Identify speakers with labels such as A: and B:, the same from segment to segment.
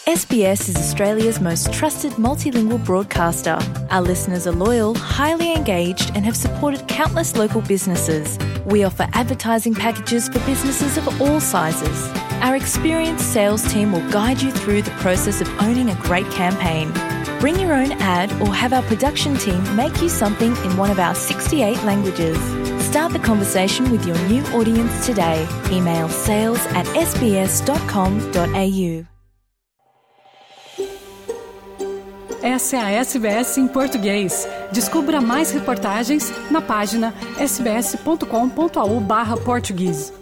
A: SBS is Australia's most trusted multilingual broadcaster. Our listeners are loyal, highly engaged, and have supported countless local businesses. We offer advertising packages for businesses of all sizes. Our experienced sales team will guide you through the process of owning a great campaign. Bring your own ad or have our production team make you something in one of our 68 languages. Start the conversation with your new audience today. Email sales@sbs.com.au.
B: Essa é a SBS em português. Descubra mais reportagens na página sbs.com.au/português.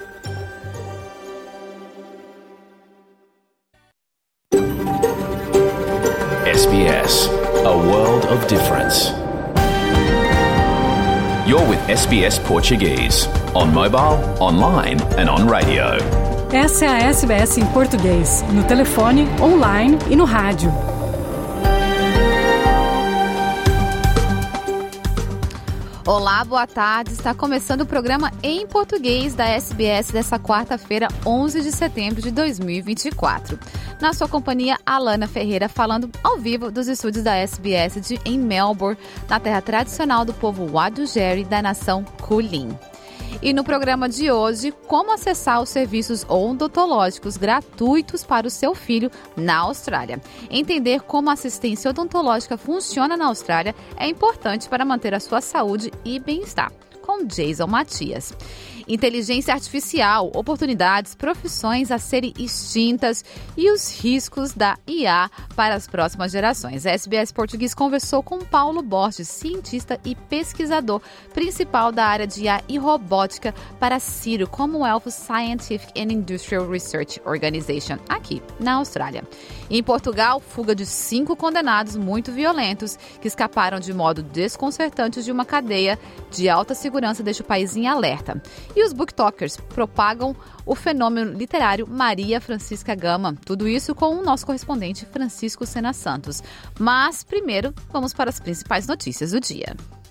C: SBS, a world of difference. You're with SBS Portuguese, on mobile, online and on radio.
B: Essa é a SBS em português, no telefone, online e no rádio.
D: Olá, boa tarde. Está começando o programa em português da SBS dessa quarta-feira, 11 de setembro de 2024. Na sua companhia, Alana Ferreira, falando ao vivo dos estúdios da SBS em Melbourne, na terra tradicional do povo Wiradjuri da nação Kulin. E no programa de hoje, como acessar os serviços odontológicos gratuitos para o seu filho na Austrália. Entender como a assistência odontológica funciona na Austrália é importante para manter a sua saúde e bem-estar, com Jason Matias. Inteligência artificial, oportunidades, profissões a serem extintas e os riscos da IA para as próximas gerações. A SBS Português conversou com Paulo Borges, cientista e pesquisador principal da área de IA e robótica para a CIRO, Commonwealth Scientific and Industrial Research Organization, aqui na Austrália. Em Portugal, fuga de 5 condenados muito violentos que escaparam de modo desconcertante de uma cadeia de alta segurança deixa o país em alerta. E os booktokers propagam o fenômeno literário Maria Francisca Gama. Tudo isso com o nosso correspondente Francisco Sena Santos. Mas, primeiro, vamos para as principais notícias do dia.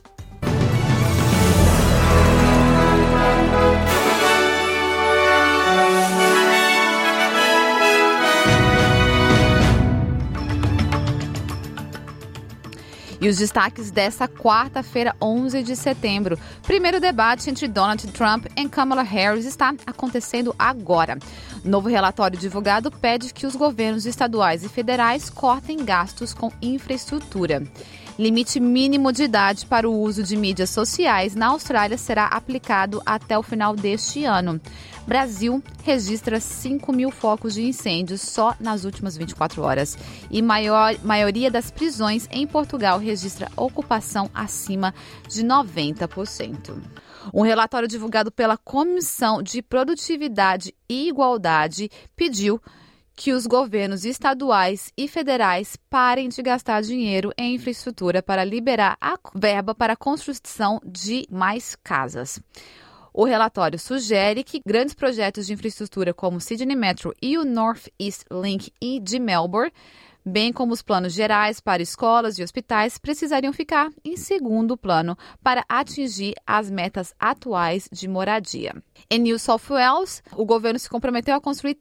D: E os destaques dessa quarta-feira, 11 de setembro. Primeiro debate entre Donald Trump e Kamala Harris está acontecendo agora. Novo relatório divulgado pede que os governos estaduais e federais cortem gastos com infraestrutura. Limite mínimo de idade para o uso de mídias sociais na Austrália será aplicado até o final deste ano. Brasil registra 5.000 focos de incêndios só nas últimas 24 horas. E maioria das prisões em Portugal registra ocupação acima de 90%. Um relatório divulgado pela Comissão de Produtividade e Igualdade pediu que os governos estaduais e federais parem de gastar dinheiro em infraestrutura para liberar a verba para a construção de mais casas. O relatório sugere que grandes projetos de infraestrutura como o Sydney Metro e o North East Link de Melbourne, bem como os planos gerais para escolas e hospitais, precisariam ficar em segundo plano para atingir as metas atuais de moradia. Em New South Wales, o governo se comprometeu a construir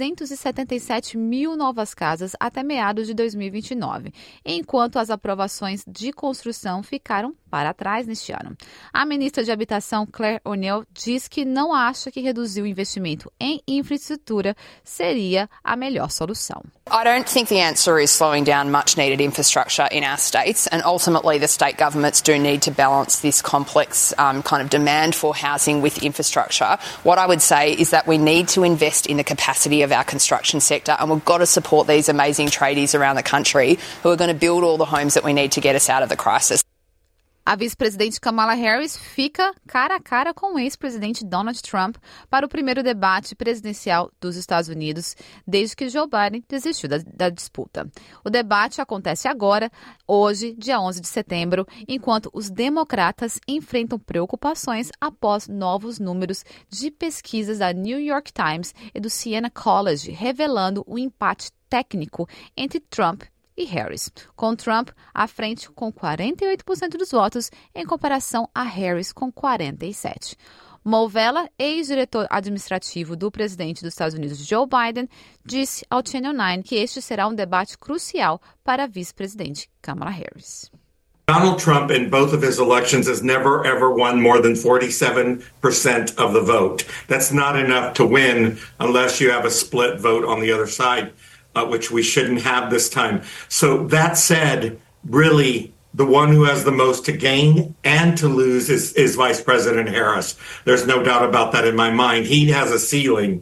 D: 377 mil novas casas até meados de 2029, enquanto as aprovações de construção ficaram para trás neste ano. A ministra de Habitação, Claire O'Neill, diz que não acha que reduzir o investimento em infraestrutura seria a melhor solução.
E: I don't think the answer is slowing down much needed infrastructure in our states, and ultimately the state governments do need to balance this complex kind of demand for housing with infrastructure. What I would say is that we need to invest in the capacity of our construction sector, and we've got to support these amazing tradies around the country who are going to build all the homes that we need to get us out of the crisis.
D: A vice-presidente Kamala Harris fica cara a cara com o ex-presidente Donald Trump para o primeiro debate presidencial dos Estados Unidos desde que Joe Biden desistiu da disputa. O debate acontece agora, hoje, dia 11 de setembro, enquanto os democratas enfrentam preocupações após novos números de pesquisas da New York Times e do Siena College, revelando um empate técnico entre Trump e Harris, com Trump à frente com 48% dos votos, em comparação a Harris com 47%. Mulvella, ex-diretor administrativo do presidente dos Estados Unidos, Joe Biden, disse ao Channel 9 que este será um debate crucial para a vice-presidente Kamala Harris.
F: Donald Trump in both of his elections has never, ever won more than 47% of the vote. That's not enough to win unless you have a split vote on the other side, which we shouldn't have this time. So that said, really, the one who has the most to gain and to lose is Vice President Harris. There's no doubt about that in my mind. He has a ceiling.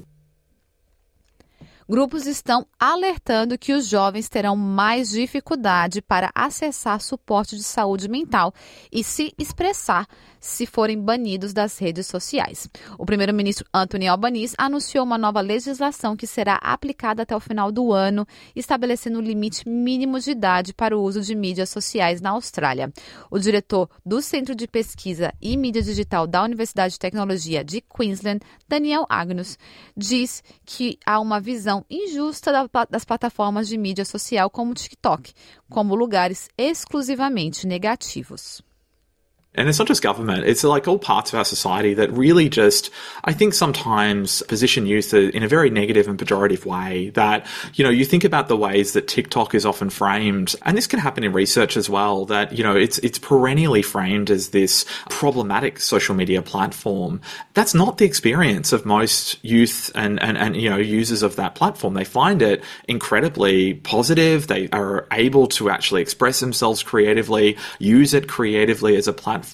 D: Grupos estão alertando que os jovens terão mais dificuldade para acessar suporte de saúde mental e se expressar se forem banidos das redes sociais. O primeiro-ministro Anthony Albanese anunciou uma nova legislação que será aplicada até o final do ano, estabelecendo um limite mínimo de idade para o uso de mídias sociais na Austrália. O diretor do Centro de Pesquisa e Mídia Digital da Universidade de Tecnologia de Queensland, Daniel Agnus, diz que há uma visão injusta das plataformas de mídia social como o TikTok, como lugares exclusivamente negativos.
G: And it's not just government, it's like all parts of our society that really just, I think sometimes position youth in a very negative and pejorative way that, you know, you think about the ways that TikTok is often framed, and this can happen in research as well, that, you know, it's perennially framed as this problematic social media platform. That's not the experience of most youth and you know, users of that platform. They find it incredibly positive. They are able to actually express themselves creatively, use it creatively as a platform.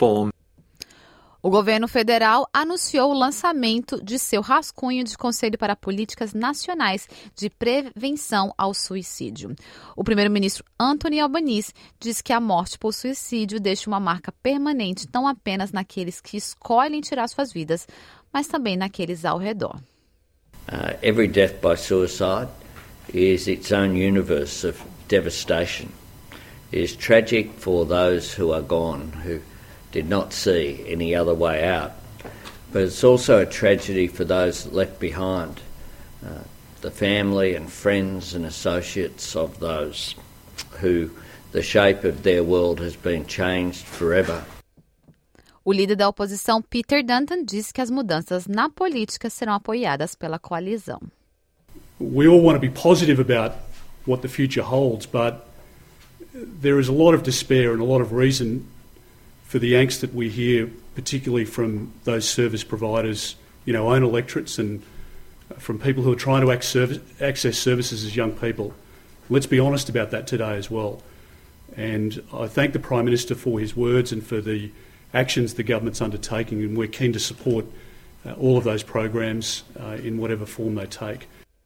D: O governo federal anunciou o lançamento de seu rascunho de Conselho para Políticas Nacionais de Prevenção ao Suicídio. O primeiro-ministro Anthony Albanese diz que a morte por suicídio deixa uma marca permanente não apenas naqueles que escolhem tirar suas vidas, mas também naqueles ao redor.
H: Every death by suicide is its own universe of devastation. It is tragic for those who are gone, who did not see any other way out. But it's also a tragedy for those left behind, the family and friends and associates of those who the shape of their world has been changed forever.
D: O líder da oposição, Peter Dutton, disse que as mudanças na política serão apoiadas pela coalizão.
I: We all want to be positive about what the future holds, but there is a lot of despair and a lot of reason for the angst that we hear, particularly from those service providers, you know, own electorates, and from people who are trying to access services as young people. Let's be honest about that today as well. And I thank the Prime Minister for his words and for the actions the government's undertaking, and we're keen to support all of those programs in whatever form they take.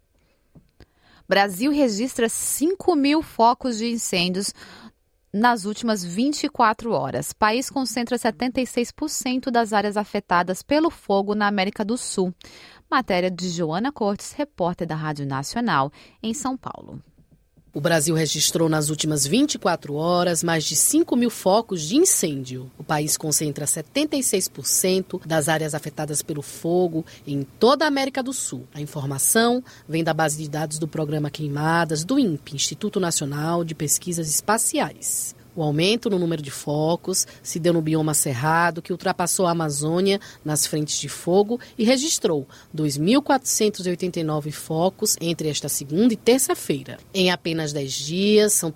D: Brasil registra 5.000 focos de incêndios nas últimas 24 horas. O país concentra 76% das áreas afetadas pelo fogo na América do Sul. Matéria de Joana Cortes, repórter da Rádio Nacional, em São Paulo.
J: O Brasil registrou nas últimas 24 horas mais de 5.000 focos de incêndio. O país concentra 76% das áreas afetadas pelo fogo em toda a América do Sul. A informação vem da base de dados do Programa Queimadas do INPE, Instituto Nacional de Pesquisas Espaciais. O aumento no número de focos se deu no bioma cerrado, que ultrapassou a Amazônia nas frentes de fogo e registrou 2.489 focos entre esta segunda e terça-feira. Em apenas 10 dias, são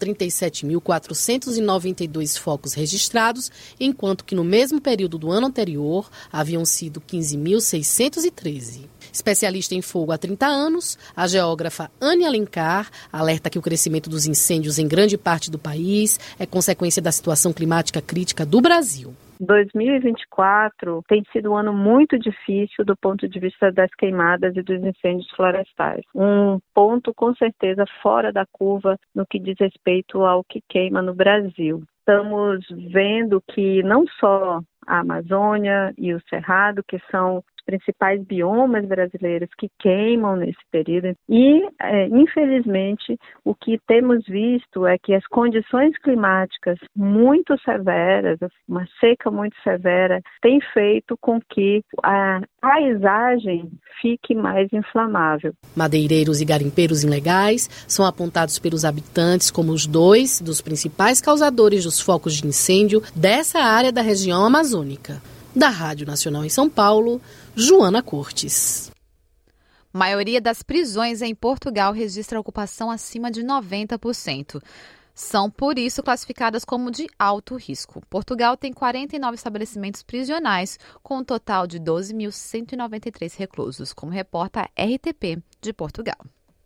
J: 37.492 focos registrados, enquanto que no mesmo período do ano anterior haviam sido 15.613. Especialista em fogo há 30 anos, a geógrafa Anne Alencar alerta que o crescimento dos incêndios em grande parte do país é consequência da situação climática crítica do Brasil.
K: 2024 tem sido um ano muito difícil do ponto de vista das queimadas e dos incêndios florestais. Um ponto, com certeza, fora da curva no que diz respeito ao que queima no Brasil. Estamos vendo que não só a Amazônia e o Cerrado, que são principais biomas brasileiros que queimam nesse período. E, infelizmente, o que temos visto é que as condições climáticas muito severas, uma seca muito severa, tem feito com que a paisagem fique mais inflamável.
J: Madeireiros e garimpeiros ilegais são apontados pelos habitantes como os dois dos principais causadores dos focos de incêndio dessa área da região amazônica. Da Rádio Nacional em São Paulo, Joana Cortes.
D: Maioria das prisões em Portugal registra ocupação acima de 90%. São, por isso, classificadas como de alto risco. Portugal tem 49 estabelecimentos prisionais, com um total de 12.193 reclusos, como reporta a RTP de Portugal.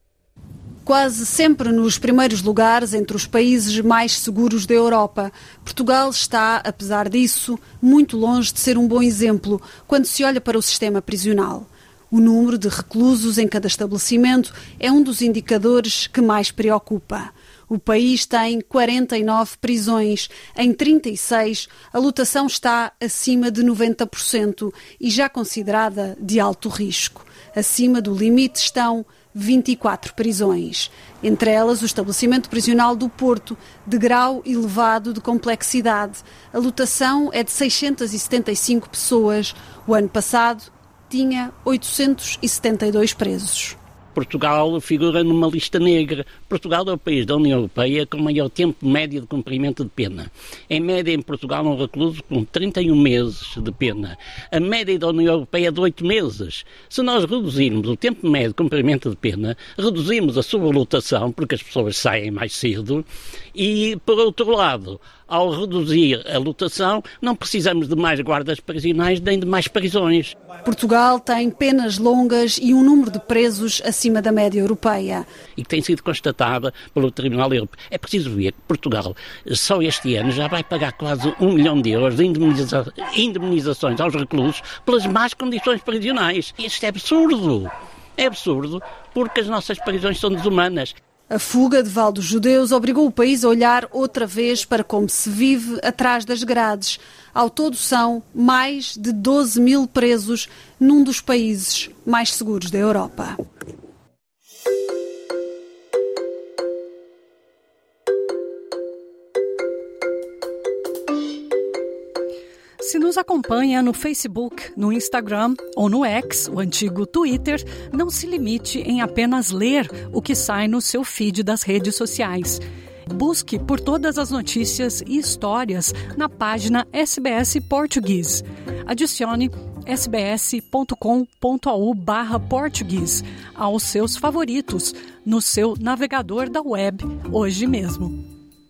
L: Quase sempre nos primeiros lugares entre os países mais seguros da Europa. Portugal está, apesar disso, muito longe de ser um bom exemplo quando se olha para o sistema prisional. O número de reclusos em cada estabelecimento é um dos indicadores que mais preocupa. O país tem 49 prisões. Em 36, a lotação está acima de 90% e já considerada de alto risco. Acima do limite estão 24 prisões. Entre elas, o estabelecimento prisional do Porto, de grau elevado de complexidade. A lotação é de 675 pessoas. O ano passado tinha 872 presos.
M: Portugal figura numa lista negra. Portugal é o país da União Europeia com maior tempo médio de cumprimento de pena. Em média, em Portugal, um recluso com 31 meses de pena. A média da União Europeia é de 8 meses. Se nós reduzirmos o tempo médio de cumprimento de pena, reduzimos a sobrelotação, porque as pessoas saem mais cedo, e, por outro lado, ao reduzir a lotação, não precisamos de mais guardas prisionais nem de mais prisões.
L: Portugal tem penas longas e um número de presos acima da média europeia.
M: E que tem sido constatada pelo Tribunal Europeu. É preciso ver que Portugal, só este ano, já vai pagar quase 1 milhão de euros de indemnizações aos reclusos pelas más condições prisionais. Isto é absurdo. É absurdo porque as nossas prisões são desumanas.
L: A fuga de valdos judeus obrigou o país a olhar outra vez para como se vive atrás das grades. Ao todo são mais de 12 mil presos num dos países mais seguros da Europa.
B: Se nos acompanha no Facebook, no Instagram ou no X, o antigo Twitter, não se limite em apenas ler o que sai no seu feed das redes sociais. Busque por todas as notícias e histórias na página SBS Português. Adicione sbs.com.au/português aos seus favoritos no seu navegador da web hoje mesmo.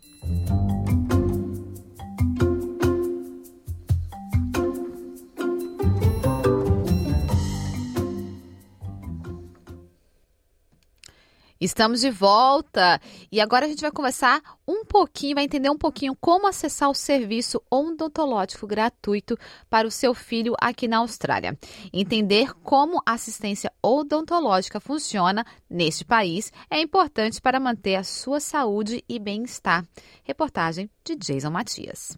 D: Estamos de volta e agora a gente vai conversar vai entender um pouquinho como acessar o serviço odontológico gratuito para o seu filho aqui na Austrália. Entender como a assistência odontológica funciona neste país é importante para manter a sua saúde e bem-estar. Reportagem de Jason Matias.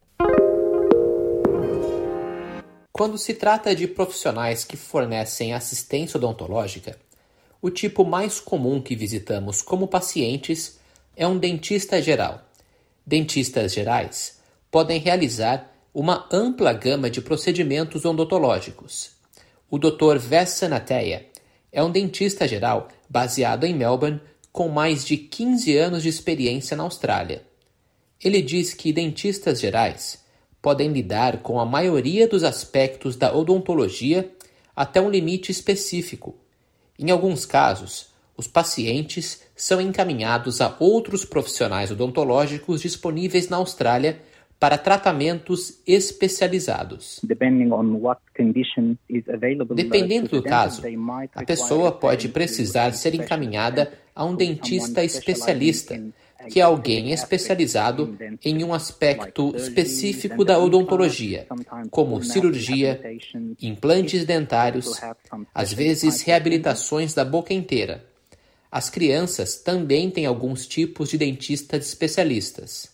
N: Quando se trata de profissionais que fornecem assistência odontológica, o tipo mais comum que visitamos como pacientes é um dentista geral. Dentistas gerais podem realizar uma ampla gama de procedimentos odontológicos. O Dr. Vessa Nateya é um dentista geral baseado em Melbourne com mais de 15 anos de experiência na Austrália. Ele diz que dentistas gerais podem lidar com a maioria dos aspectos da odontologia até um limite específico. Em alguns casos, os pacientes são encaminhados a outros profissionais odontológicos disponíveis na Austrália para tratamentos especializados. Dependendo do caso, a pessoa pode precisar ser encaminhada a um dentista especialista, que é alguém especializado em um aspecto específico da odontologia, como cirurgia, implantes dentários, às vezes reabilitações da boca inteira. As crianças também têm alguns tipos de dentistas especialistas.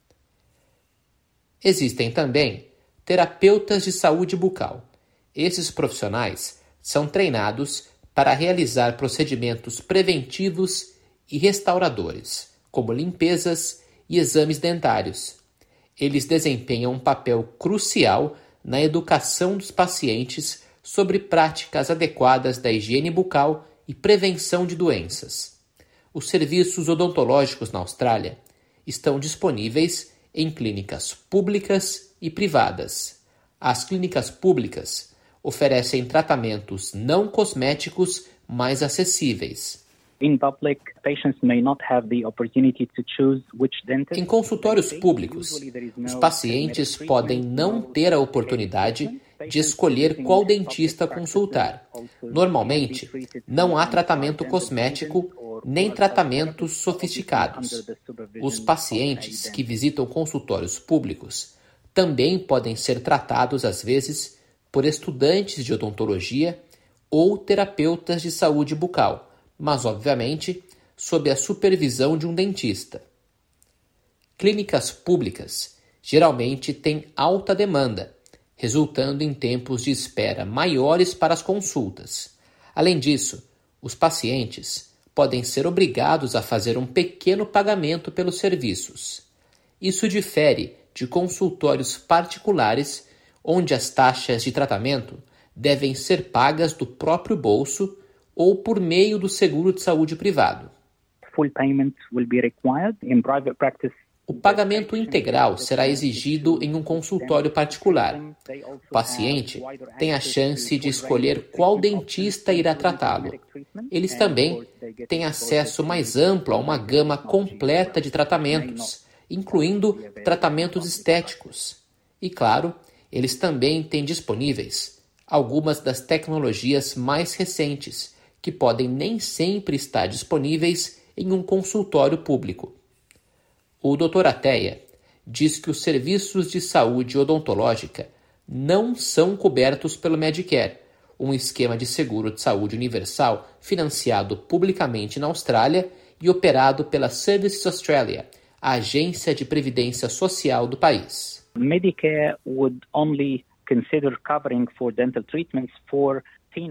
N: Existem também terapeutas de saúde bucal. Esses profissionais são treinados para realizar procedimentos preventivos e restauradores, como limpezas e exames dentários. Eles desempenham um papel crucial na educação dos pacientes sobre práticas adequadas da higiene bucal e prevenção de doenças. Os serviços odontológicos na Austrália estão disponíveis em clínicas públicas e privadas. As clínicas públicas oferecem tratamentos não cosméticos mais acessíveis.
O: In public, patients may not have the opportunity to choose which dentist.
N: Em consultórios públicos, os pacientes podem não ter a oportunidade de escolher qual dentista consultar. Normalmente, não há tratamento cosmético nem tratamentos sofisticados. Os pacientes que visitam consultórios públicos também podem ser tratados, às vezes, por estudantes de odontologia ou terapeutas de saúde bucal, mas, obviamente, sob a supervisão de um dentista. Clínicas públicas geralmente têm alta demanda, resultando em tempos de espera maiores para as consultas. Além disso, os pacientes podem ser obrigados a fazer um pequeno pagamento pelos serviços. Isso difere de consultórios particulares, onde as taxas de tratamento devem ser pagas do próprio bolso ou por meio do seguro de saúde privado.
O: Full payment will be required in private practice.
N: O pagamento integral será exigido em um consultório particular. O paciente tem a chance de escolher qual dentista irá tratá-lo. Eles também têm acesso mais amplo a uma gama completa de tratamentos, incluindo tratamentos estéticos. E, claro, eles também têm disponíveis algumas das tecnologias mais recentes, que podem nem sempre estar disponíveis em um consultório público. O Dr. Ateia diz que os serviços de saúde odontológica não são cobertos pelo Medicare, um esquema de seguro de saúde universal financiado publicamente na Austrália e operado pela Services Australia, a agência de previdência social do país.
O: Medicare would only consider covering for dental treatments for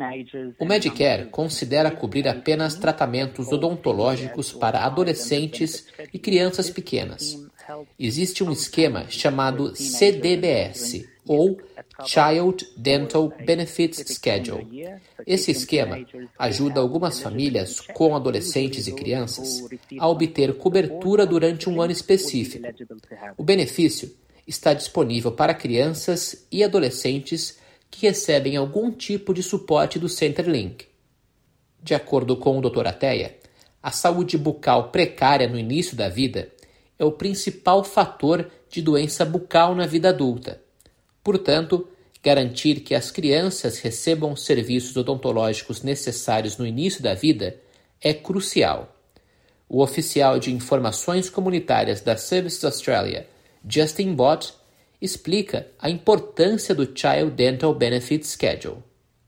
N: o Medicare considera cobrir apenas tratamentos odontológicos para adolescentes e crianças pequenas. Existe um esquema chamado CDBS, ou Child Dental Benefits Schedule. Esse esquema ajuda algumas famílias com adolescentes e crianças a obter cobertura durante um ano específico. O benefício está disponível para crianças e adolescentes que recebem algum tipo de suporte do Centrelink. De acordo com o Dr. Ateia, a saúde bucal precária no início da vida é o principal fator de doença bucal na vida adulta. Portanto, garantir que as crianças recebam os serviços odontológicos necessários no início da vida é crucial. O oficial de informações comunitárias da Services Australia, Justin Bott, explica a importância do Child Dental Benefits Schedule.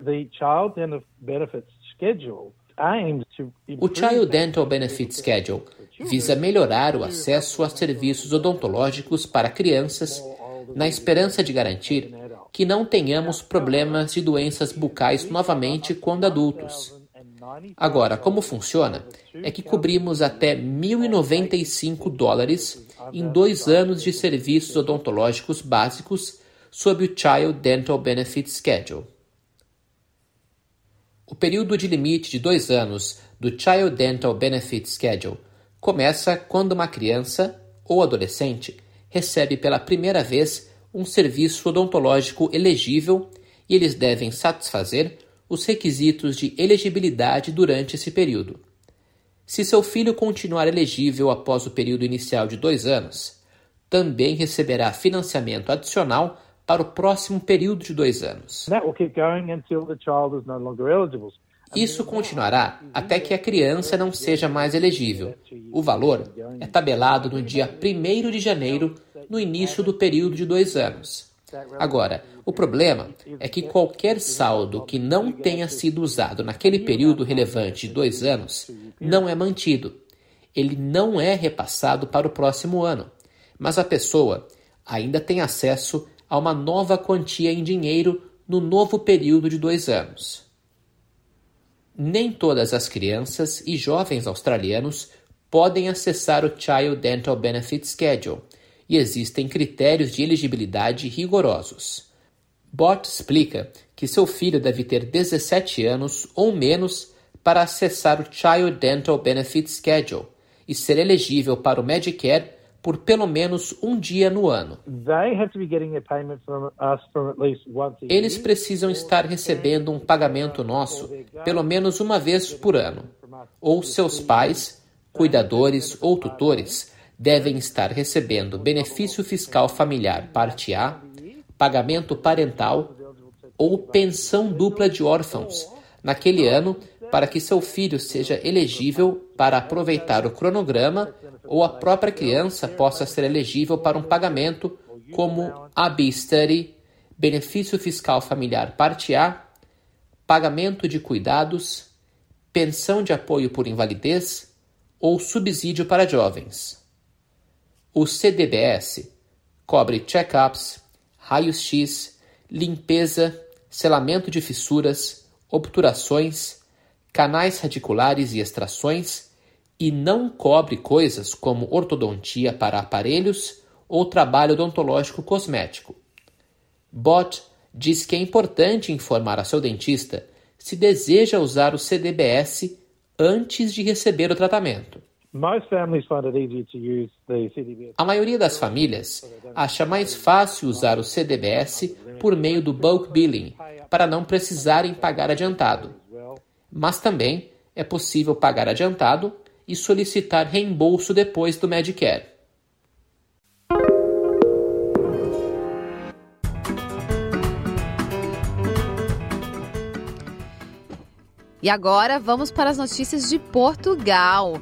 N: O Child Dental Benefits Schedule visa melhorar o acesso a serviços odontológicos para crianças, na esperança de garantir que não tenhamos problemas de doenças bucais novamente quando adultos. Agora, como funciona é que cobrimos até $1.095 em 2 anos de serviços odontológicos básicos sob o Child Dental Benefits Schedule. O período de limite de 2 anos do Child Dental Benefits Schedule começa quando uma criança ou adolescente recebe pela primeira vez um serviço odontológico elegível e eles devem satisfazer os requisitos de elegibilidade durante esse período. Se seu filho continuar elegível após o período inicial de 2 anos, também receberá financiamento adicional para o próximo período de 2 anos. Isso continuará até que a criança não seja mais elegível. O valor é tabelado no dia 1º de janeiro, no início do período de 2 anos. Agora, o problema é que qualquer saldo que não tenha sido usado naquele período relevante de 2 anos não é mantido. Ele não é repassado para o próximo ano, mas a pessoa ainda tem acesso a uma nova quantia em dinheiro no novo período de 2 anos. Nem todas as crianças e jovens australianos podem acessar o Child Dental Benefit Schedule, e existem critérios de elegibilidade rigorosos. Bott explica que seu filho deve ter 17 anos ou menos para acessar o Child Dental Benefit Schedule e ser elegível para o Medicare por pelo menos um dia no ano. Eles precisam estar recebendo um pagamento nosso pelo menos uma vez por ano. Ou seus pais, cuidadores ou tutores devem estar recebendo benefício fiscal familiar parte A, pagamento parental ou pensão dupla de órfãos naquele ano para que seu filho seja elegível para aproveitar o cronograma ou a própria criança possa ser elegível para um pagamento como AB Study, benefício fiscal familiar parte A, pagamento de cuidados, pensão de apoio por invalidez ou subsídio para jovens. O CDBS cobre check-ups, raios-x, limpeza, selamento de fissuras, obturações, canais radiculares e extrações e não cobre coisas como ortodontia para aparelhos ou trabalho odontológico cosmético. Bott diz que é importante informar a seu dentista se deseja usar o CDBS antes de receber o tratamento. A maioria das famílias acha mais fácil usar o CDBS por meio do bulk billing, para não precisarem pagar adiantado. Mas também é possível pagar adiantado e solicitar reembolso depois do Medicare.
D: E agora vamos para as notícias de Portugal.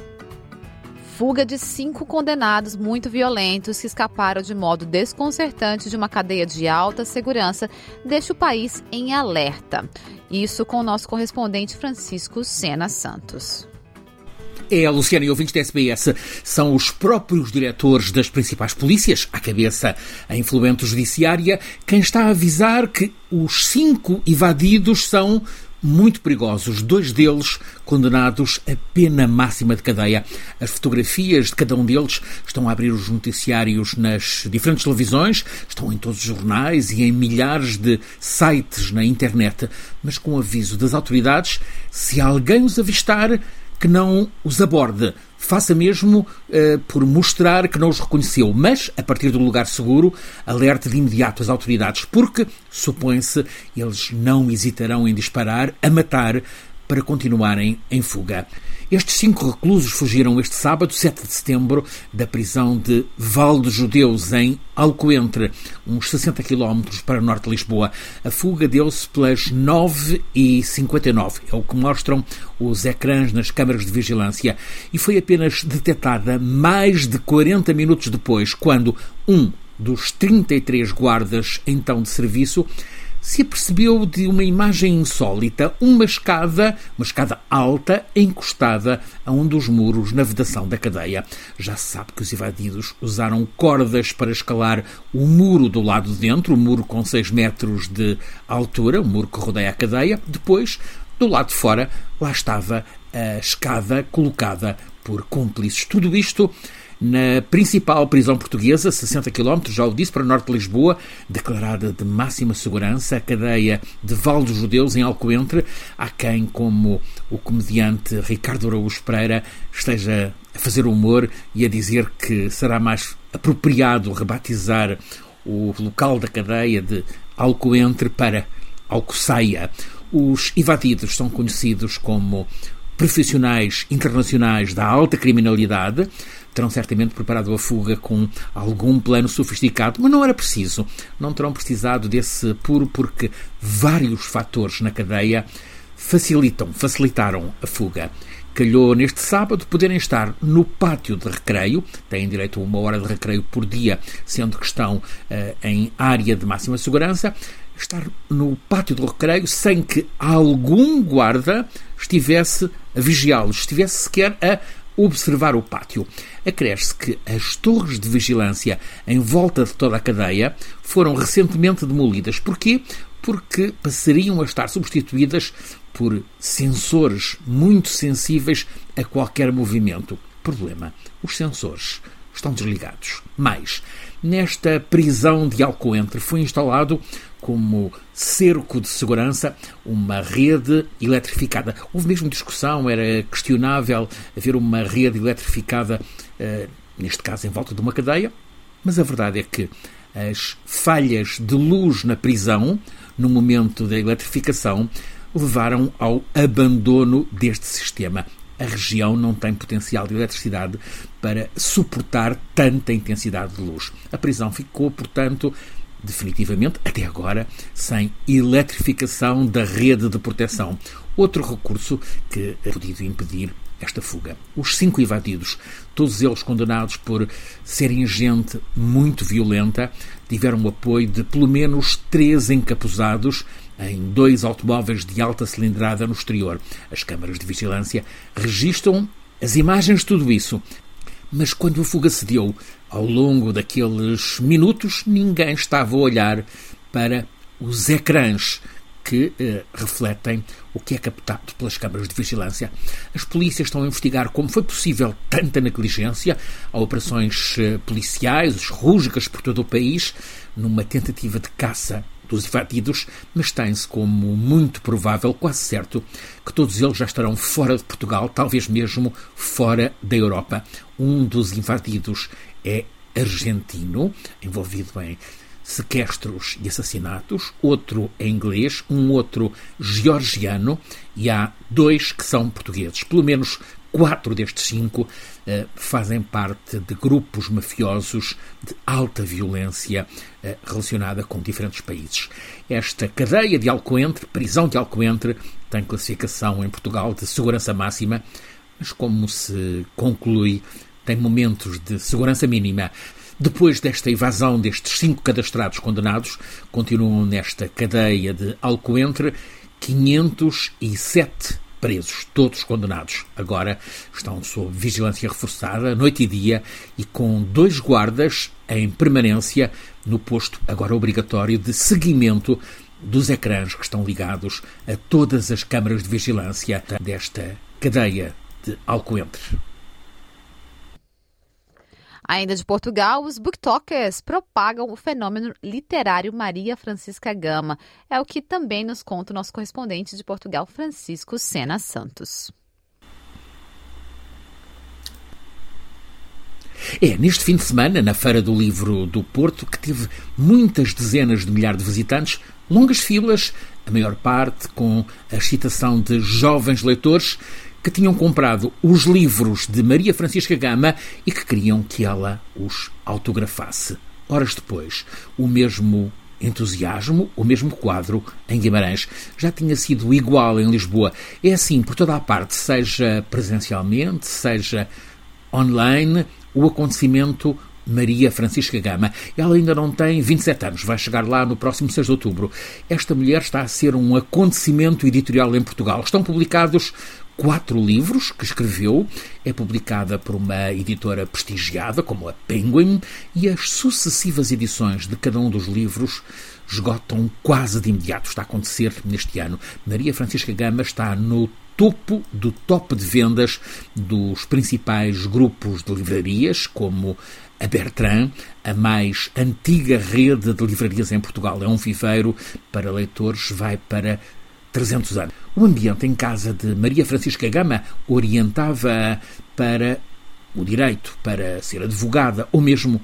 D: Fuga de 5 condenados muito violentos que escaparam de modo desconcertante de uma cadeia de alta segurança deixa o país em alerta. Isso com o nosso correspondente Francisco Sena Santos.
P: Luciana e ouvintes da SBS, são os próprios diretores das principais polícias, à cabeça a influente judiciária, quem está a avisar que os 5 evadidos são muito perigosos, 2 deles condenados a pena máxima de cadeia. As fotografias de cada um deles estão a abrir os noticiários nas diferentes televisões, estão em todos os jornais e em milhares de sites na internet, mas com aviso das autoridades, se alguém os avistar, que não os aborde. Faça mesmo por mostrar que não os reconheceu, mas, a partir do lugar seguro, alerte de imediato as autoridades, porque, supõe-se, eles não hesitarão em disparar, a matar, para continuarem em fuga. Estes 5 reclusos fugiram este sábado, 7 de setembro, da prisão de Val dos Judeus, em Alcoentre, uns 60 km para o norte de Lisboa. A fuga deu-se pelas 9h59, é o que mostram os ecrãs nas câmaras de vigilância, e foi apenas detectada mais de 40 minutos depois, quando um dos 33 guardas, então de serviço, se apercebeu de uma imagem insólita, uma escada alta encostada a um dos muros na vedação da cadeia. Já se sabe que os evadidos usaram cordas para escalar o muro do lado de dentro, o muro com 6 metros de altura, o muro que rodeia a cadeia. Depois, do lado de fora, lá estava a escada colocada por cúmplices. Tudo isto na principal prisão portuguesa, 60 km, já o disse, para o norte de Lisboa, declarada de máxima segurança, a cadeia de Val dos Judeus, em Alcoentre. Há quem, como o comediante Ricardo Araújo Pereira, esteja a fazer humor e a dizer que será mais apropriado rebatizar o local da cadeia de Alcoentre para Alcoceia. Os evadidos são conhecidos como profissionais internacionais da alta criminalidade. Terão certamente preparado a fuga com algum plano sofisticado, mas não era preciso. Não terão precisado desse apuro porque vários fatores na cadeia facilitaram a fuga. Calhou neste sábado poderem estar no pátio de recreio, têm direito a 1 hora de recreio por dia, sendo que estão em área de máxima segurança, estar no pátio do recreio sem que algum guarda estivesse a vigiá-los, estivesse sequer a observar o pátio. Acresce que as torres de vigilância em volta de toda a cadeia foram recentemente demolidas. Porquê? Porque passariam a estar substituídas por sensores muito sensíveis a qualquer movimento. Problema: os sensores estão desligados. Mas, nesta prisão de Alcoentre foi instalado como cerco de segurança uma rede eletrificada. Houve mesmo discussão, era questionável haver uma rede eletrificada neste caso em volta de uma cadeia, mas a verdade é que as falhas de luz na prisão, no momento da eletrificação, levaram ao abandono deste sistema. A região não tem potencial de eletricidade para suportar tanta intensidade de luz. A prisão ficou, portanto, definitivamente, até agora, sem eletrificação da rede de proteção. Outro recurso que é podido impedir esta fuga. Os 5 evadidos, todos eles condenados por serem gente muito violenta, tiveram o apoio de pelo menos 3 encapuzados em 2 automóveis de alta cilindrada no exterior. As câmaras de vigilância registram as imagens de tudo isso. Mas quando a fuga se deu, ao longo daqueles minutos, ninguém estava a olhar para os ecrãs que refletem o que é captado pelas câmaras de vigilância. As polícias estão a investigar como foi possível tanta negligência. Há operações policiais, rústicas por todo o país, numa tentativa de caça dos evadidos, mas tem-se como muito provável, quase certo, que todos eles já estarão fora de Portugal, talvez mesmo fora da Europa. Um dos evadidos é argentino, envolvido em sequestros e assassinatos, outro é inglês, um outro georgiano e há 2 que são portugueses. Pelo menos 4 destes 5 fazem parte de grupos mafiosos de alta violência relacionada com diferentes países. Esta cadeia de Alcoentre, prisão de Alcoentre, tem classificação em Portugal de segurança máxima, mas como se conclui, tem momentos de segurança mínima. Depois desta evasão destes 5 cadastrados condenados, continuam nesta cadeia de Alcoentre 507 presos, todos condenados. Agora estão sob vigilância reforçada, noite e dia, e com 2 guardas em permanência no posto agora obrigatório de seguimento dos ecrãs que estão ligados a todas as câmaras de vigilância desta cadeia de Alcoentre.
D: Ainda de Portugal, os booktokers propagam o fenômeno literário Maria Francisca Gama. É o que também nos conta o nosso correspondente de Portugal, Francisco Sena Santos.
P: Neste fim de semana, na Feira do Livro do Porto, que teve muitas dezenas de milhares de visitantes, longas filas, a maior parte com a excitação de jovens leitores que tinham comprado os livros de Maria Francisca Gama e que queriam que ela os autografasse. Horas depois, o mesmo entusiasmo, o mesmo quadro em Guimarães já tinha sido igual em Lisboa. É assim por toda a parte, seja presencialmente, seja online, o acontecimento Maria Francisca Gama. Ela ainda não tem 27 anos, vai chegar lá no próximo 6 de outubro. Esta mulher está a ser um acontecimento editorial em Portugal. Estão publicados 4 livros que escreveu, é publicada por uma editora prestigiada como a Penguin e as sucessivas edições de cada um dos livros esgotam quase de imediato. Está a acontecer neste ano. Maria Francisca Gama está no topo do top de vendas dos principais grupos de livrarias, como a Bertrand, a mais antiga rede de livrarias em Portugal. É um viveiro para leitores, vai para 300 anos. O ambiente em casa de Maria Francisca Gama orientava para o direito, para ser advogada ou mesmo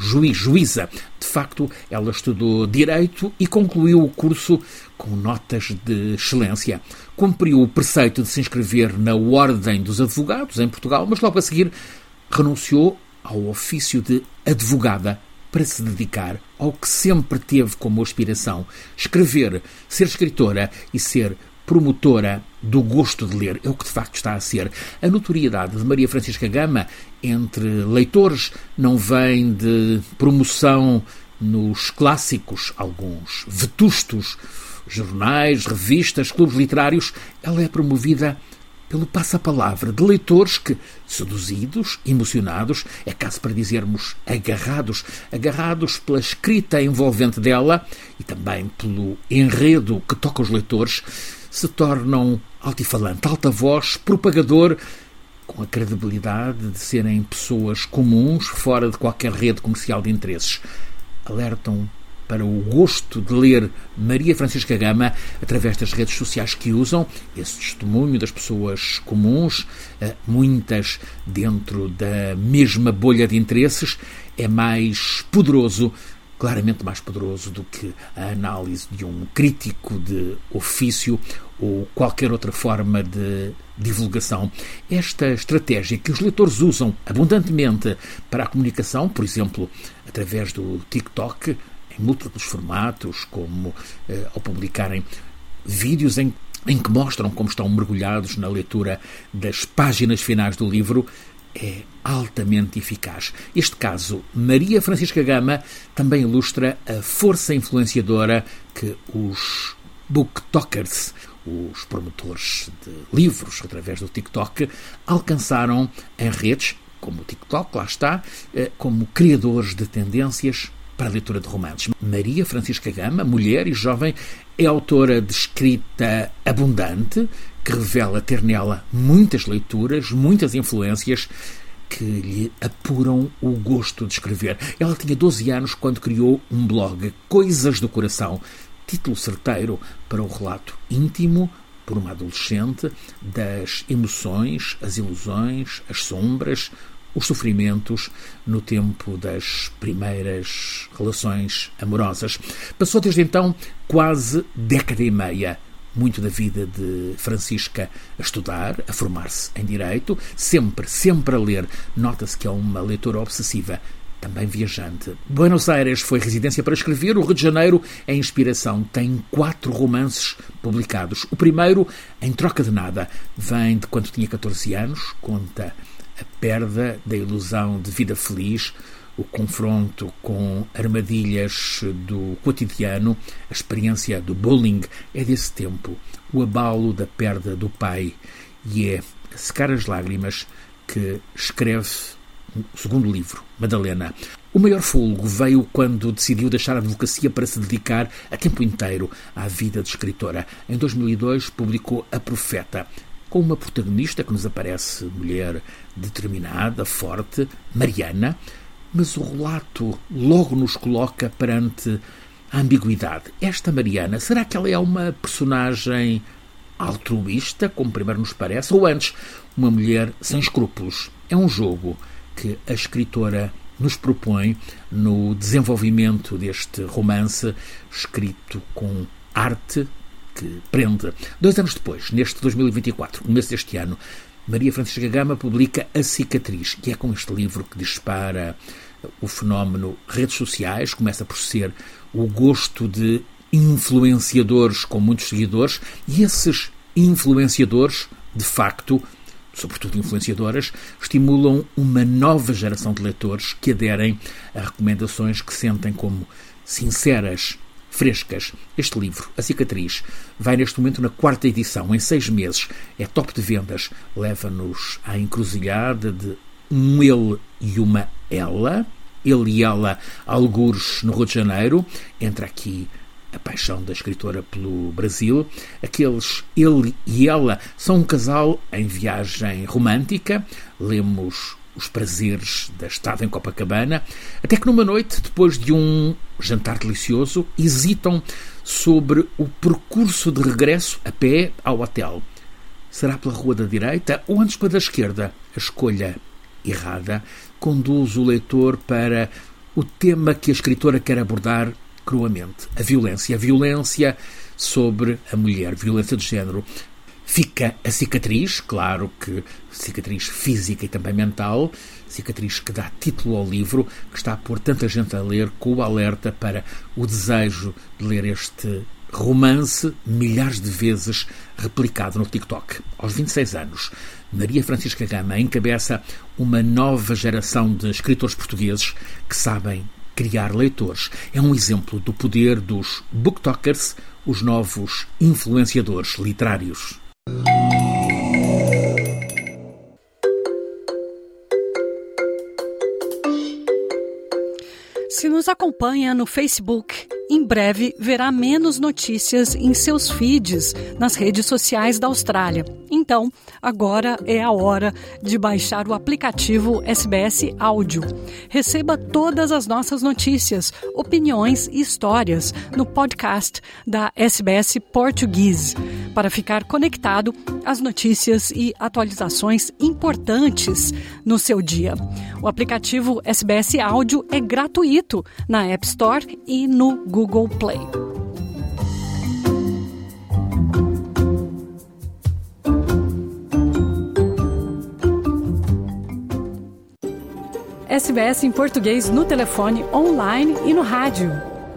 P: juíza. De facto, ela estudou direito e concluiu o curso com notas de excelência. Cumpriu o preceito de se inscrever na Ordem dos Advogados em Portugal, mas logo a seguir renunciou ao ofício de advogada para se dedicar ao que sempre teve como aspiração: escrever, ser escritora e ser promotora do gosto de ler. É o que de facto está a ser. A notoriedade de Maria Francisca Gama entre leitores não vem de promoção nos clássicos, alguns vetustos jornais, revistas, clubes literários. Ela é promovida pelo passa-palavra de leitores que, seduzidos, emocionados, é caso para dizermos agarrados pela escrita envolvente dela e também pelo enredo que toca os leitores, se tornam altifalante, alta voz, propagador, com a credibilidade de serem pessoas comuns, fora de qualquer rede comercial de interesses. Alertam para o gosto de ler Maria Francisca Gama através das redes sociais que usam, esse testemunho das pessoas comuns, muitas dentro da mesma bolha de interesses, é mais poderoso, claramente mais poderoso do que a análise de um crítico de ofício ou qualquer outra forma de divulgação. Esta estratégia que os leitores usam abundantemente para a comunicação, por exemplo, através do TikTok, em múltiplos formatos, como ao publicarem vídeos em que mostram como estão mergulhados na leitura das páginas finais do livro, é altamente eficaz. Este caso, Maria Francisca Gama, também ilustra a força influenciadora que os booktokers, os promotores de livros através do TikTok, alcançaram em redes, como o TikTok, lá está, como criadores de tendências para a leitura de romances. Maria Francisca Gama, mulher e jovem, é autora de escrita abundante, que revela ter nela muitas leituras, muitas influências que lhe apuram o gosto de escrever. Ela tinha 12 anos quando criou um blog, Coisas do Coração, título certeiro para o relato íntimo, por uma adolescente, das emoções, as ilusões, as sombras, os sofrimentos no tempo das primeiras relações amorosas. Passou desde então quase década e meia, muito da vida de Francisca a estudar, a formar-se em Direito, sempre a ler. Nota-se que é uma leitora obsessiva, também viajante. Buenos Aires foi residência para escrever, o Rio de Janeiro é inspiração. Tem 4 romances publicados. O primeiro, Em Troca de Nada, vem de quando tinha 14 anos, conta a perda da ilusão de vida feliz, o confronto com armadilhas do cotidiano, a experiência do bullying é desse tempo, o abalo da perda do pai, e é a secar as lágrimas que escreve o segundo livro, Madalena. O maior fôlego veio quando decidiu deixar a advocacia para se dedicar a tempo inteiro à vida de escritora. Em 2002 publicou A Profeta, com uma protagonista que nos aparece mulher determinada, forte, Mariana, mas o relato logo nos coloca perante a ambiguidade. Esta Mariana, será que ela é uma personagem altruísta, como primeiro nos parece, ou antes, uma mulher sem escrúpulos? É um jogo que a escritora nos propõe no desenvolvimento deste romance, escrito com arte que prende. 2 anos depois, neste 2024, no mês deste ano, Maria Francisca Gama publica A Cicatriz, que é com este livro que dispara o fenómeno redes sociais, começa por ser o gosto de influenciadores com muitos seguidores, e esses influenciadores, de facto, sobretudo influenciadoras, estimulam uma nova geração de leitores que aderem a recomendações que sentem como sinceras, frescas. Este livro, A Cicatriz, vai neste momento na 4ª edição, em 6 meses. É top de vendas, leva-nos à encruzilhada de um ele e uma ela. Ele e ela, algures no Rio de Janeiro. Entra aqui a paixão da escritora pelo Brasil. Aqueles ele e ela são um casal em viagem romântica. Lemos os prazeres da estada em Copacabana, até que numa noite, depois de um jantar delicioso, hesitam sobre o percurso de regresso a pé ao hotel. Será pela rua da direita ou antes pela da esquerda? A escolha errada conduz o leitor para o tema que a escritora quer abordar cruamente, a violência sobre a mulher, violência de género. Fica a cicatriz, claro que cicatriz física e também mental, cicatriz que dá título ao livro, que está a pôr tanta gente a ler, com o alerta para o desejo de ler este romance milhares de vezes replicado no TikTok. Aos 26 anos, Maria Francisca Gama encabeça uma nova geração de escritores portugueses que sabem criar leitores. É um exemplo do poder dos booktokers, os novos influenciadores literários.
B: Se nos acompanha no Facebook, em breve verá menos notícias em seus feeds nas redes sociais da Austrália. Então, agora é a hora de baixar o aplicativo SBS Áudio. Receba todas as nossas notícias, opiniões e histórias no podcast da SBS Português, para ficar conectado às notícias e atualizações importantes no seu dia. O aplicativo SBS Áudio é gratuito na App Store e no Google Play. SBS em português no telefone, online e no rádio.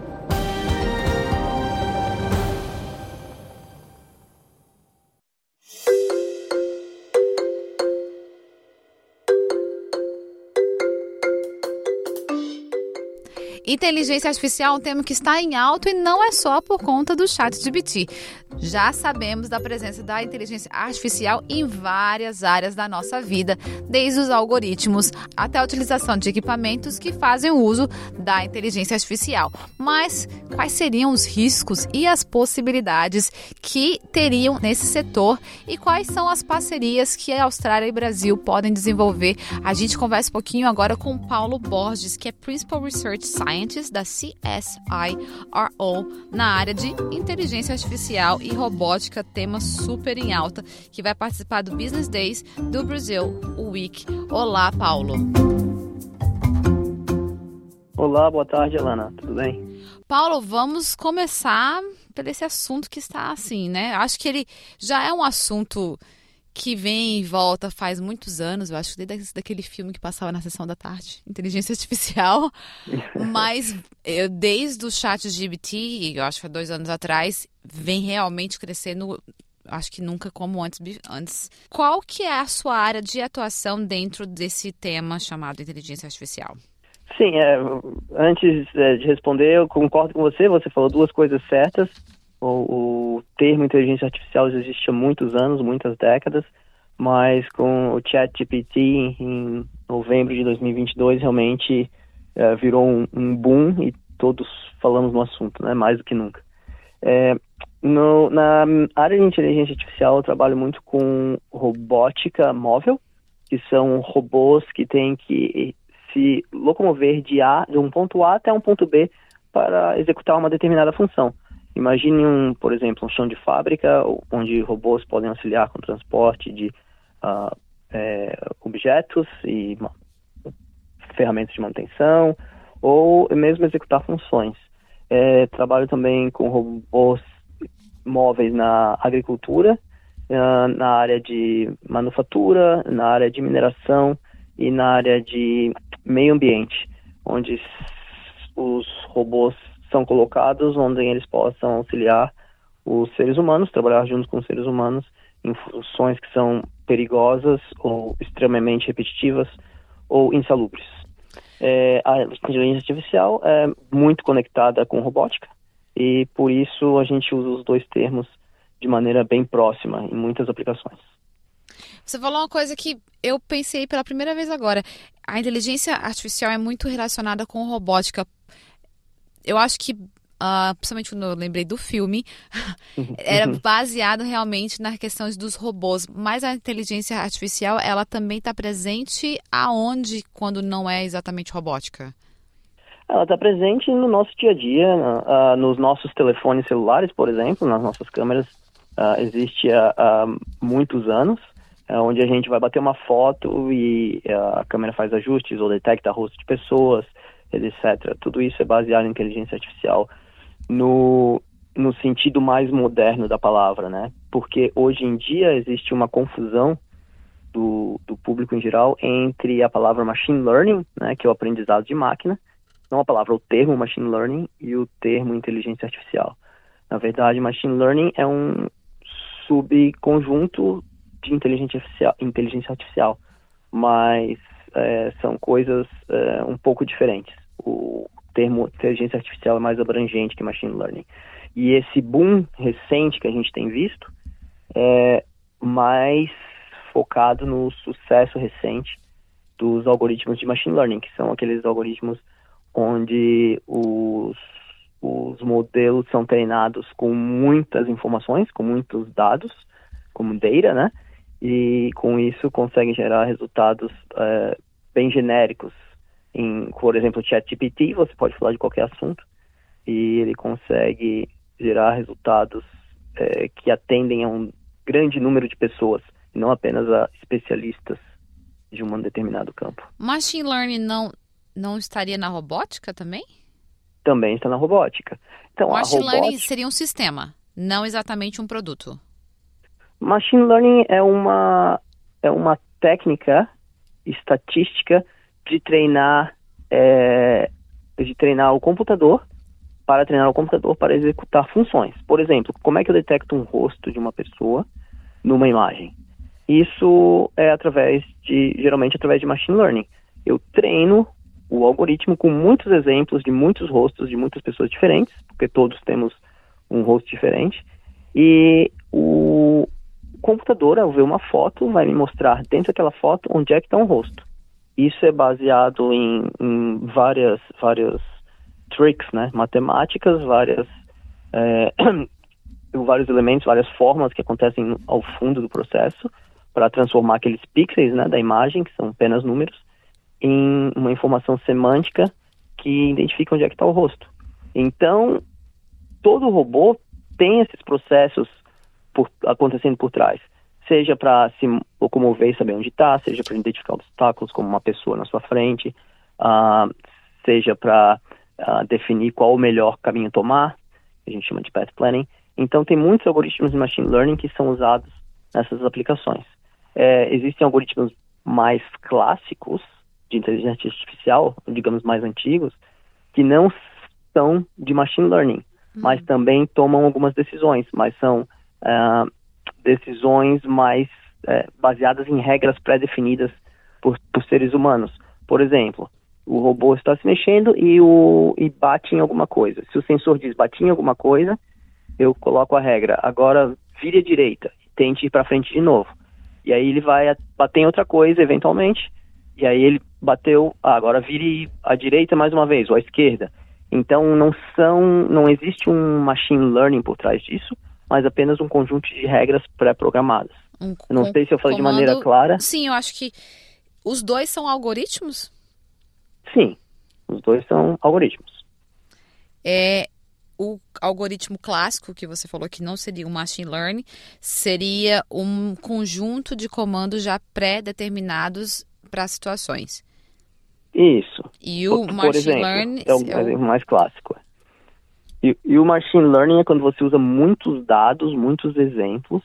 D: Inteligência artificial é um tema que está em alta e não é só por conta do ChatGPT. Já sabemos da presença da inteligência artificial em várias áreas da nossa vida, desde os algoritmos até a utilização de equipamentos que fazem o uso da inteligência artificial. Mas quais seriam os riscos e as possibilidades que teriam nesse setor e quais são as parcerias que a Austrália e o Brasil podem desenvolver? A gente conversa um pouquinho agora com o Paulo Borges, que é Principal Research Scientist da CSIRO na área de inteligência artificial e robótica, tema super em alta, que vai participar do Business Days do Brazil Week. Olá, Paulo.
Q: Olá, boa tarde, Alana. Tudo bem?
D: Paulo, vamos começar por esse assunto que está assim, né? Acho que ele já é um assunto que vem e volta faz muitos anos, eu acho que desde aquele filme que passava na sessão da tarde, Inteligência Artificial, mas desde o ChatGPT, eu acho que há 2 anos atrás, vem realmente crescendo, acho que nunca como antes. Qual que é a sua área de atuação dentro desse tema chamado Inteligência Artificial?
Q: Sim, antes de responder, eu concordo com você falou 2 coisas certas. O termo inteligência artificial já existe há muitos anos, muitas décadas, mas com o ChatGPT em novembro de 2022 realmente virou um boom e todos falamos no assunto, né, mais do que nunca. Na área de inteligência artificial eu trabalho muito com robótica móvel, que são robôs que têm que se locomover de um ponto A até um ponto B para executar uma determinada função. Imagine, por exemplo, um chão de fábrica, onde robôs podem auxiliar com o transporte de objetos e ferramentas de manutenção, ou mesmo executar funções. Trabalho também com robôs móveis na agricultura, na área de manufatura, na área de mineração e na área de meio ambiente, onde os robôs são colocados onde eles possam auxiliar os seres humanos, trabalhar junto com os seres humanos em funções que são perigosas ou extremamente repetitivas ou insalubres. A inteligência artificial é muito conectada com robótica e por isso a gente usa os 2 termos de maneira bem próxima em muitas aplicações.
D: Você falou uma coisa que eu pensei pela primeira vez agora. A inteligência artificial é muito relacionada com robótica. Eu acho que, principalmente quando eu lembrei do filme, era baseado realmente nas questões dos robôs. Mas a inteligência artificial, ela também está presente aonde, quando não é exatamente robótica?
Q: Ela está presente no nosso dia a dia, nos nossos telefones celulares, por exemplo, nas nossas câmeras. Existe há muitos anos, onde a gente vai bater uma foto e a câmera faz ajustes ou detecta rosto de pessoas, etc. Tudo isso é baseado em inteligência artificial no sentido mais moderno da palavra, né? Porque hoje em dia existe uma confusão do público em geral entre a palavra machine learning, né, que é o aprendizado de máquina, não a palavra, o termo machine learning e o termo inteligência artificial. Na verdade, machine learning é um subconjunto de inteligência artificial, mas são coisas um pouco diferentes. O termo inteligência artificial é mais abrangente que machine learning. E esse boom recente que a gente tem visto é mais focado no sucesso recente dos algoritmos de machine learning, que são aqueles algoritmos onde os modelos são treinados com muitas informações, com muitos dados, data, né? E com isso conseguem gerar resultados bem genéricos. Por exemplo, o ChatGPT, você pode falar de qualquer assunto e ele consegue gerar resultados que atendem a um grande número de pessoas, e não apenas a especialistas de um determinado campo.
D: Machine Learning não estaria na robótica também?
Q: Também está na robótica. Então,
D: Machine Learning seria um sistema, não exatamente um produto.
Q: Machine Learning é uma técnica estatística de treinar o computador para executar funções. Por exemplo, como é que eu detecto um rosto de uma pessoa numa imagem? Isso é geralmente através de Machine Learning. Eu treino o algoritmo com muitos exemplos de muitos rostos de muitas pessoas diferentes, porque todos temos um rosto diferente, e o computador, ao ver uma foto, vai me mostrar dentro daquela foto onde é que está um rosto. Isso é baseado em várias tricks, né, matemáticas, vários elementos, várias formas que acontecem ao fundo do processo para transformar aqueles pixels, né, da imagem, que são apenas números, em uma informação semântica que identifica onde é que está o rosto. Então, todo robô tem esses processos acontecendo por trás, seja para se locomover e saber onde está, seja para identificar obstáculos como uma pessoa na sua frente, seja para definir qual o melhor caminho a tomar, que a gente chama de path planning. Então, tem muitos algoritmos de machine learning que são usados nessas aplicações. Existem algoritmos mais clássicos de inteligência artificial, digamos mais antigos, que não são de machine learning, mas também tomam algumas decisões, mas são decisões mais baseadas em regras pré-definidas por seres humanos. Por exemplo, o robô está se mexendo e bate em alguma coisa. Se o sensor diz bate em alguma coisa, eu coloco a regra, agora vire à direita e tente ir para frente de novo. E aí ele vai bater em outra coisa, eventualmente, e aí ele bateu, agora vire à direita mais uma vez, ou à esquerda. Então não existe um machine learning por trás disso, mas apenas um conjunto de regras pré-programadas. Eu não sei se eu falei de maneira clara.
D: Sim, eu acho que os dois são algoritmos?
Q: Sim, os dois são algoritmos.
D: O algoritmo clássico, que você falou que não seria um machine learning, seria um conjunto de comandos já pré-determinados para situações.
Q: Isso.
D: E o machine learning
Q: é o mais clássico. E o machine learning é quando você usa muitos dados, muitos exemplos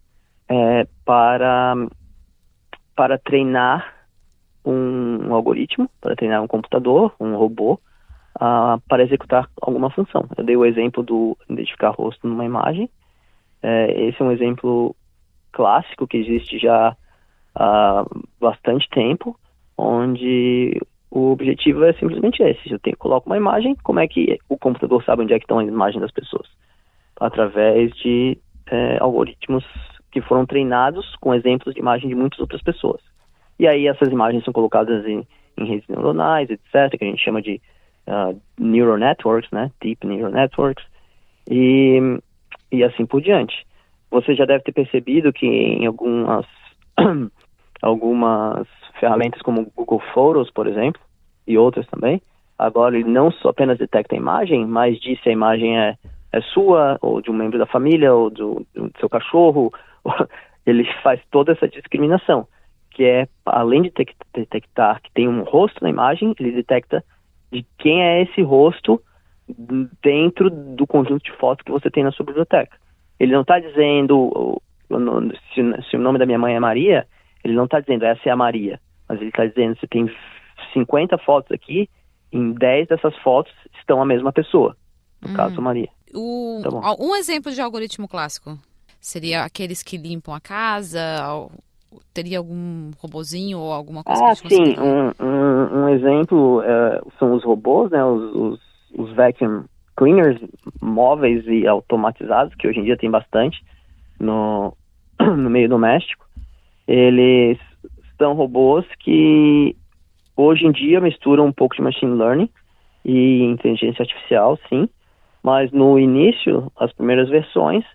Q: para treinar um algoritmo, para treinar um computador, um robô, para executar alguma função. Eu dei o exemplo do identificar rosto numa imagem. Esse é um exemplo clássico que existe já há bastante tempo, onde o objetivo é simplesmente esse. Eu coloco uma imagem, como é que o computador sabe onde é que estão as imagens das pessoas? Através de algoritmos que foram treinados com exemplos de imagem de muitas outras pessoas. E aí essas imagens são colocadas em redes neuronais, etc., que a gente chama de neural networks, né? Deep neural networks, e assim por diante. Você já deve ter percebido que em algumas ferramentas como o Google Photos, por exemplo, e outras também, agora ele não só apenas detecta a imagem, mas diz se a imagem é sua, ou de um membro da família, ou do seu cachorro. Ele faz toda essa discriminação, que além de detectar que tem um rosto na imagem, ele detecta de quem é esse rosto dentro do conjunto de fotos que você tem na sua biblioteca. Ele não está dizendo, se o nome da minha mãe é Maria, ele não está dizendo essa é a Maria, mas ele está dizendo se tem 50 fotos aqui, em 10 dessas fotos estão a mesma pessoa, no caso Maria. Tá,
D: um exemplo de algoritmo clássico seria aqueles que limpam a casa, teria algum robozinho ou alguma coisa?
Q: Sim, um exemplo são os robôs, né, os vacuum cleaners móveis e automatizados, que hoje em dia tem bastante no meio doméstico. Eles são robôs que hoje em dia misturam um pouco de machine learning e inteligência artificial, sim, mas no início, as primeiras versões,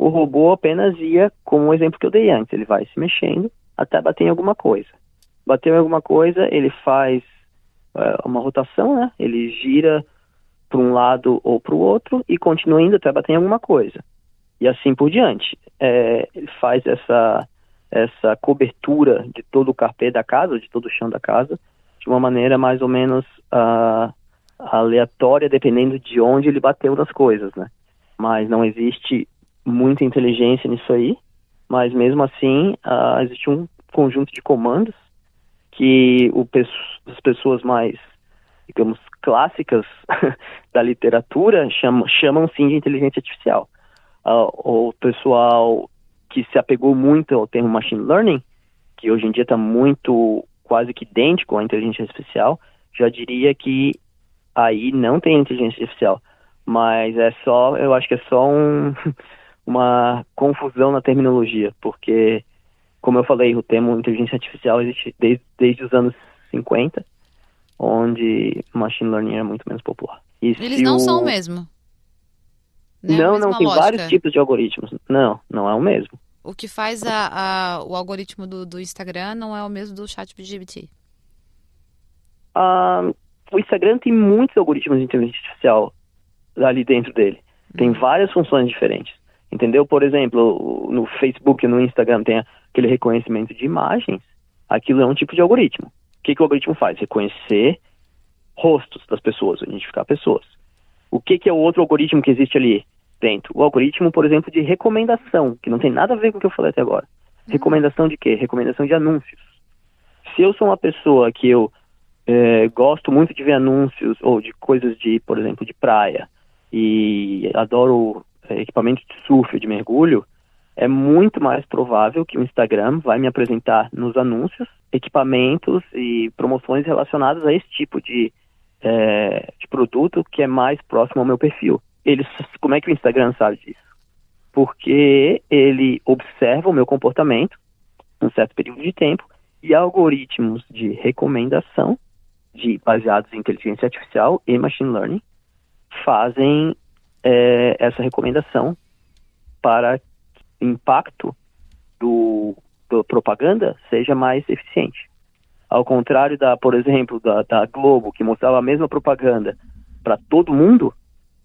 Q: o robô apenas ia, como o exemplo que eu dei antes, ele vai se mexendo até bater em alguma coisa. Bateu em alguma coisa, ele faz uma rotação, né? Ele gira para um lado ou para o outro e continua indo até bater em alguma coisa. E assim por diante. Ele faz essa cobertura de todo o carpê da casa, de todo o chão da casa, de uma maneira mais ou menos aleatória, dependendo de onde ele bateu nas coisas, né? Mas não existe muita inteligência nisso aí, mas mesmo assim existe um conjunto de comandos que as pessoas mais, digamos, clássicas da literatura chamam sim de inteligência artificial. O pessoal que se apegou muito ao termo machine learning, que hoje em dia está muito, quase que idêntico à inteligência artificial, já diria que aí não tem inteligência artificial, mas eu acho que é só uma confusão na terminologia, porque, como eu falei, o termo inteligência artificial existe desde os anos 50, onde machine learning é muito menos popular.
D: Eles não são o mesmo?
Q: Não, tem vários tipos de algoritmos. Não é o mesmo.
D: O que faz o algoritmo do Instagram não é o mesmo do ChatGPT?
Q: O Instagram tem muitos algoritmos de inteligência artificial ali dentro dele. Tem várias funções diferentes. Entendeu? Por exemplo, no Facebook e no Instagram tem aquele reconhecimento de imagens. Aquilo é um tipo de algoritmo. O que o algoritmo faz? Reconhecer rostos das pessoas, identificar pessoas. O que é o outro algoritmo que existe ali dentro? O algoritmo, por exemplo, de recomendação, que não tem nada a ver com o que eu falei até agora. Recomendação de quê? Recomendação de anúncios. Se eu sou uma pessoa que eu gosto muito de ver anúncios ou de coisas por exemplo, de praia, e adoro equipamento de surf, de mergulho, é muito mais provável que o Instagram vai me apresentar nos anúncios equipamentos e promoções relacionadas a esse tipo de produto que é mais próximo ao meu perfil. Como é que o Instagram sabe disso? Porque ele observa o meu comportamento um certo período de tempo e algoritmos de recomendação baseados em inteligência artificial e machine learning fazem essa recomendação para que o impacto da propaganda seja mais eficiente. Ao contrário por exemplo, da Globo, que mostrava a mesma propaganda para todo mundo,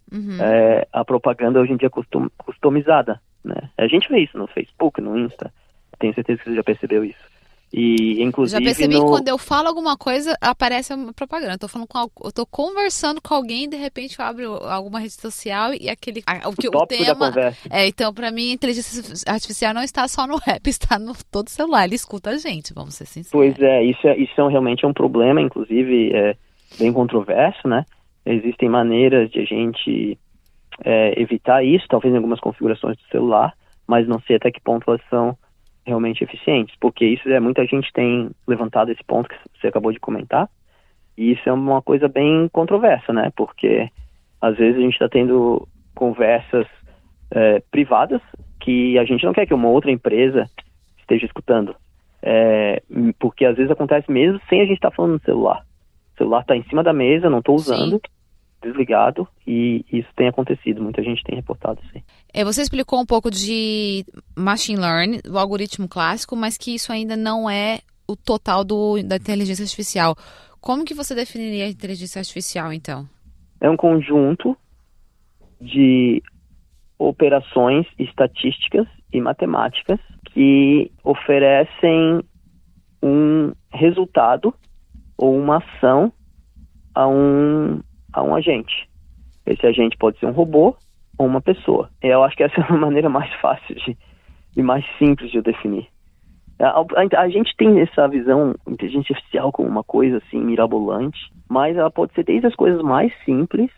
Q: a propaganda hoje em dia é customizada, né? A gente vê isso no Facebook, no Insta. Tenho certeza que você já percebeu isso. E, inclusive,
D: já percebi que quando eu falo alguma coisa, aparece uma propaganda. Eu tô conversando com alguém e de repente eu abro alguma rede social e o tema... Então, para mim, a inteligência artificial não está só no app, está no todo celular. Ele escuta a gente, vamos ser sinceros.
Q: Pois isso realmente é um problema, inclusive bem controverso, né? Existem maneiras de a gente evitar isso, talvez em algumas configurações do celular, mas não sei até que ponto elas são realmente eficientes, porque muita gente tem levantado esse ponto que você acabou de comentar, e isso é uma coisa bem controversa, né? Porque às vezes a gente está tendo conversas privadas que a gente não quer que uma outra empresa esteja escutando, porque às vezes acontece mesmo sem a gente estar falando no celular. O celular está em cima da mesa, não estou usando, desligado, e isso tem acontecido, muita gente tem reportado isso.
D: Você explicou um pouco de machine learning, do algoritmo clássico, mas que isso ainda não é o total da inteligência artificial. Como que você definiria a inteligência artificial, então?
Q: É um conjunto de operações estatísticas e matemáticas que oferecem um resultado ou uma ação a um agente. Esse agente pode ser um robô ou uma pessoa. Eu acho que essa é a maneira mais fácil e mais simples de eu definir. A gente tem essa visão inteligência artificial como uma coisa assim mirabolante, mas ela pode ser desde as coisas mais simples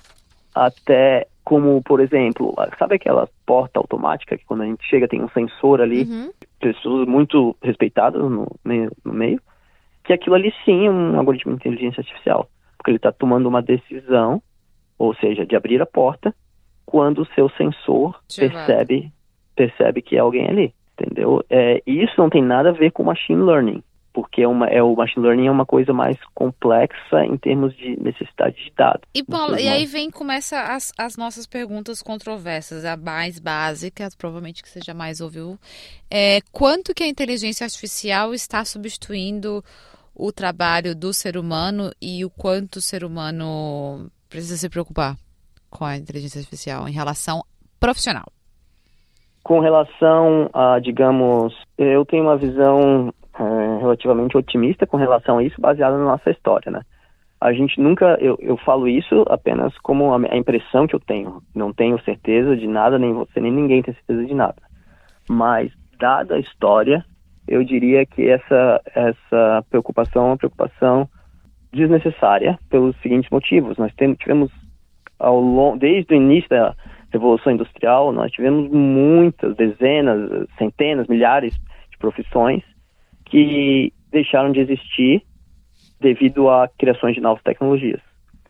Q: até como, por exemplo, sabe aquela porta automática que quando a gente chega tem um sensor ali, pessoas muito respeitadas no meio, que aquilo ali sim é um algoritmo de inteligência artificial, porque ele está tomando uma decisão, ou seja, de abrir a porta, quando o seu sensor percebe que é alguém ali, entendeu? Isso não tem nada a ver com machine learning. porque o machine learning é uma coisa mais complexa em termos de necessidade de dados.
D: E, Paulo, e aí começa as nossas perguntas controversas. A mais básica, provavelmente que você jamais ouviu, quanto que a inteligência artificial está substituindo o trabalho do ser humano e o quanto o ser humano precisa se preocupar com a inteligência artificial em relação profissional?
Q: Com relação a, digamos, eu tenho uma visão relativamente otimista com relação a isso, baseada na nossa história, né? A gente nunca, eu falo isso apenas como a impressão que eu tenho. Não tenho certeza de nada, nem você, nem ninguém tem certeza de nada. Mas, dada a história, eu diria que essa preocupação é uma preocupação desnecessária pelos seguintes motivos. Nós tivemos, desde o início da Revolução Industrial, nós tivemos muitas, dezenas, centenas, milhares de profissões que deixaram de existir devido a criações de novas tecnologias.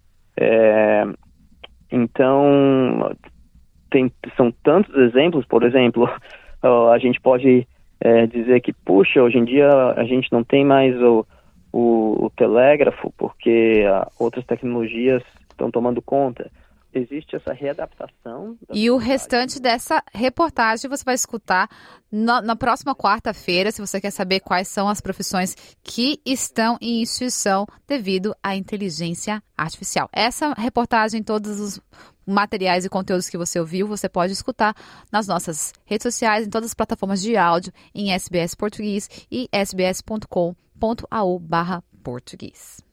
Q: Então, são tantos exemplos. Por exemplo, a gente pode dizer que, puxa, hoje em dia a gente não tem mais o telégrafo porque outras tecnologias estão tomando conta. Existe essa readaptação.
D: E o restante dessa reportagem você vai escutar na próxima quarta-feira, se você quer saber quais são as profissões que estão em extinção devido à inteligência artificial. Essa reportagem, todos os materiais e conteúdos que você ouviu, você pode escutar nas nossas redes sociais, em todas as plataformas de áudio, em SBS Português e sbs.com.au/português.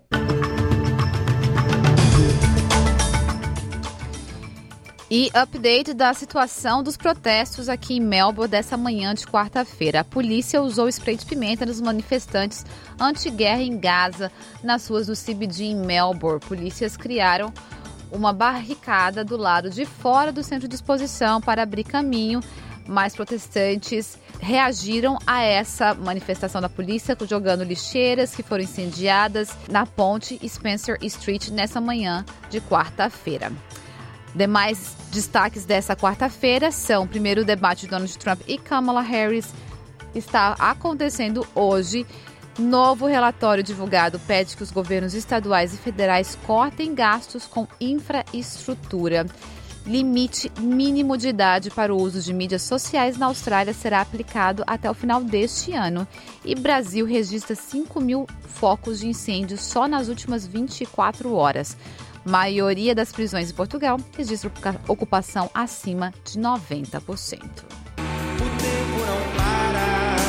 D: E update da situação dos protestos aqui em Melbourne dessa manhã de quarta-feira. A polícia usou spray de pimenta nos manifestantes anti-guerra em Gaza, nas ruas do CBD em Melbourne. Polícias criaram uma barricada do lado de fora do centro de exposição para abrir caminho. Mais protestantes reagiram a essa manifestação da polícia, jogando lixeiras que foram incendiadas na ponte Spencer Street nessa manhã de quarta-feira. Demais destaques dessa quarta-feira são: o primeiro debate de Donald Trump e Kamala Harris está acontecendo hoje. Novo relatório divulgado pede que os governos estaduais e federais cortem gastos com infraestrutura. Limite mínimo de idade para o uso de mídias sociais na Austrália será aplicado até o final deste ano. E Brasil registra 5.000 focos de incêndio só nas últimas 24 horas. Maioria das prisões em Portugal registra ocupação acima de 90%.
R: O tempo não para,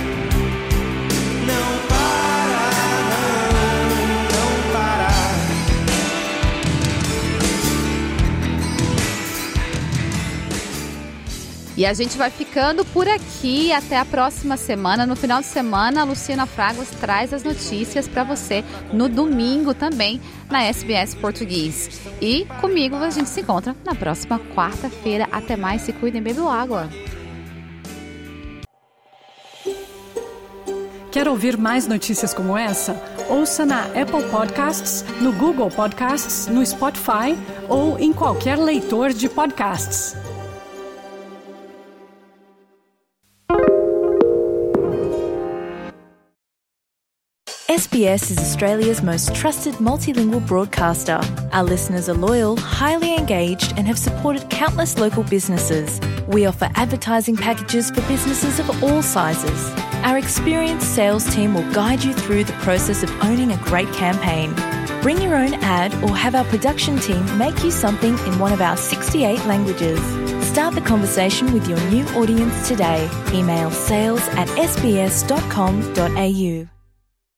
R: não para, não para.
D: E a gente vai ficando por aqui até a próxima semana. No final de semana, a Luciana Fraguas traz as notícias para você no domingo também na SBS Português. E comigo a gente se encontra na próxima quarta-feira. Até mais, se cuidem, bebam água.
B: Quer ouvir mais notícias como essa? Ouça na Apple Podcasts, no Google Podcasts, no Spotify ou em qualquer leitor de podcasts.
A: SBS is Australia's most trusted multilingual broadcaster. Our listeners are loyal, highly engaged, and have supported countless local businesses. We offer advertising packages for businesses of all sizes. Our experienced sales team will guide you through the process of owning a great campaign. Bring your own ad or have our production team make you something in one of our 68 languages. Start the conversation with your new audience today. Email sales@sbs.com.au.